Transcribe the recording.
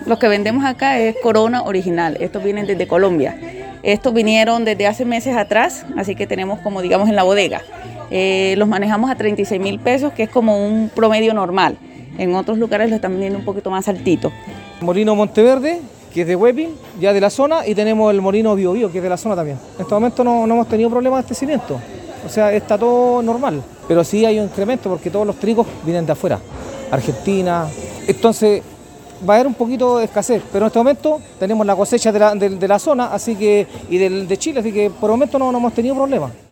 Los que vendemos acá es Corona original, estos vienen desde Colombia. Estos vinieron desde hace meses atrás, así que tenemos como digamos en la bodega. Los manejamos a 36.000 pesos, que es como un promedio normal. En otros lugares lo están vendiendo un poquito más altito. Molino Monteverde, que es de Huepin, ya de la zona, y tenemos el molino Bio Bio, que es de la zona también. En este momento no hemos tenido problemas de abastecimiento, o sea, está todo normal. Pero sí hay un incremento porque todos los trigos vienen de afuera, Argentina. Entonces va a haber un poquito de escasez, pero en este momento tenemos la cosecha de la zona así que, y de Chile, así que por el momento no hemos tenido problemas.